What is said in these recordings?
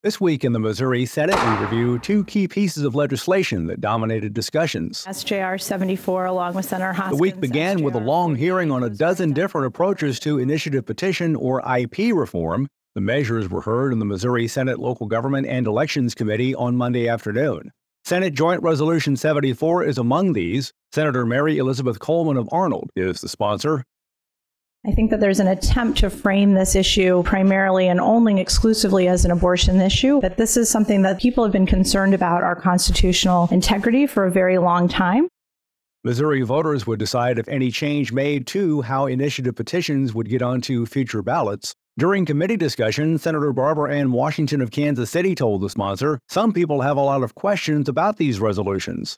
This week in the Missouri Senate, we review two key pieces of legislation that dominated discussions. SJR 74, along with Senator Hoskins. The week began with a long hearing on a dozen different approaches to initiative petition, or IP, reform. The measures were heard in the Missouri Senate Local Government and Elections Committee on Monday afternoon. Senate Joint Resolution 74 is among these. Senator Mary Elizabeth Coleman of Arnold is the sponsor. I think that there's an attempt to frame this issue primarily and only exclusively as an abortion issue, but this is something that people have been concerned about our constitutional integrity for a very long time. Missouri voters would decide if any change made to how initiative petitions would get onto future ballots. During committee discussion, Senator Barbara Ann Washington of Kansas City told the sponsor, some people have a lot of questions about these resolutions.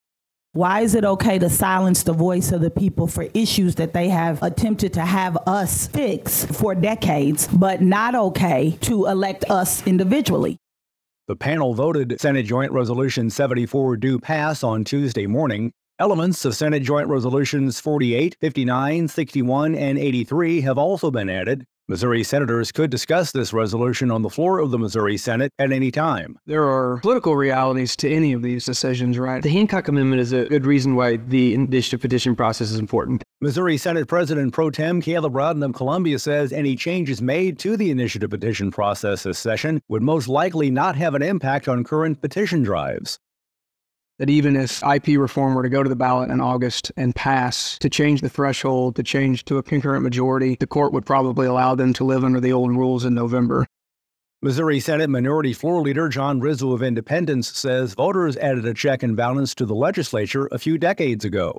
Why is it okay to silence the voice of the people for issues that they have attempted to have us fix for decades, but not okay to elect us individually? The panel voted Senate Joint Resolution 74 do pass on Tuesday morning. Elements of Senate Joint Resolutions 48, 59, 61, and 83 have also been added. Missouri senators could discuss this resolution on the floor of the Missouri Senate at any time. There are political realities to any of these decisions, right? The Hancock Amendment is a good reason why the initiative petition process is important. Missouri Senate President Pro Tem Caleb Rowden of Columbia says any changes made to the initiative petition process this session would most likely not have an impact on current petition drives. That even if IP reform were to go to the ballot in August and pass, to change the threshold, to change to a concurrent majority, the court would probably allow them to live under the old rules in November. Missouri Senate Minority Floor Leader John Rizzo of Independence says voters added a check and balance to the legislature a few decades ago.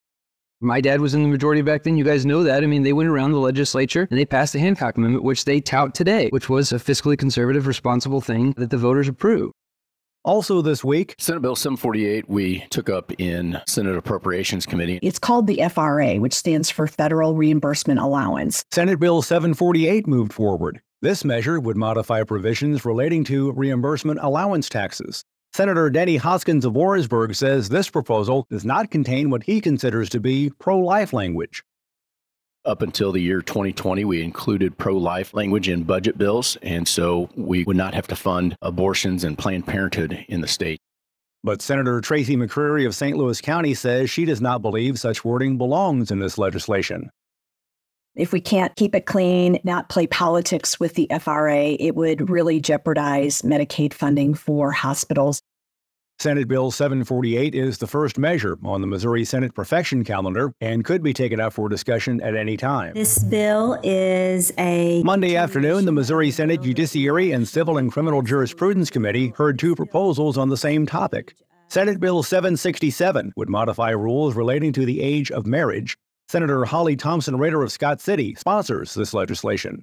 My dad was in the majority back then. You guys know that. I mean, they went around the legislature and they passed the Hancock Amendment, which they tout today, which was a fiscally conservative, responsible thing that the voters approved. Also this week, Senate Bill 748 we took up in Senate Appropriations Committee. It's called the FRA, which stands for Federal Reimbursement Allowance. Senate Bill 748 moved forward. This measure would modify provisions relating to reimbursement allowance taxes. Senator Denny Hoskins of Warrensburg says this proposal does not contain what he considers to be pro-life language. Up until the year 2020, we included pro-life language in budget bills, and so we would not have to fund abortions and Planned Parenthood in the state. But Senator Tracy McCreary of St. Louis County says she does not believe such wording belongs in this legislation. If we can't keep it clean, not play politics with the FRA, it would really jeopardize Medicaid funding for hospitals. Senate Bill 748 is the first measure on the Missouri Senate perfection calendar and could be taken up for discussion at any time. This bill is a... Monday afternoon, the Missouri Senate Judiciary and Civil and Criminal Jurisprudence Committee heard two proposals on the same topic. Senate Bill 767 would modify rules relating to the age of marriage. Senator Holly Thompson Rader of Scott City sponsors this legislation.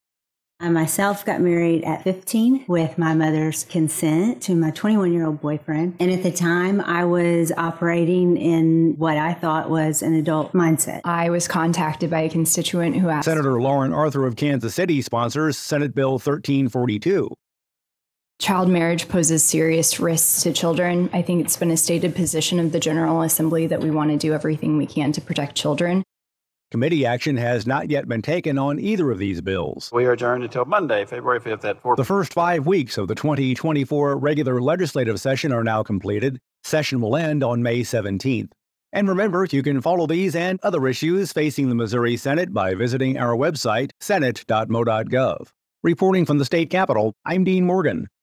I myself got married at 15 with my mother's consent to my 21-year-old boyfriend. And at the time, I was operating in what I thought was an adult mindset. I was contacted by a constituent who asked... Senator Lauren Arthur of Kansas City sponsors Senate Bill 1342. Child marriage poses serious risks to children. I think it's been a stated position of the General Assembly that we want to do everything we can to protect children. Committee action has not yet been taken on either of these bills. We are adjourned until Monday, February 5th at 4. The first 5 weeks of the 2024 regular legislative session are now completed. Session will end on May 17th. And remember, you can follow these and other issues facing the Missouri Senate by visiting our website, senate.mo.gov. Reporting from the state capitol, I'm Dean Morgan.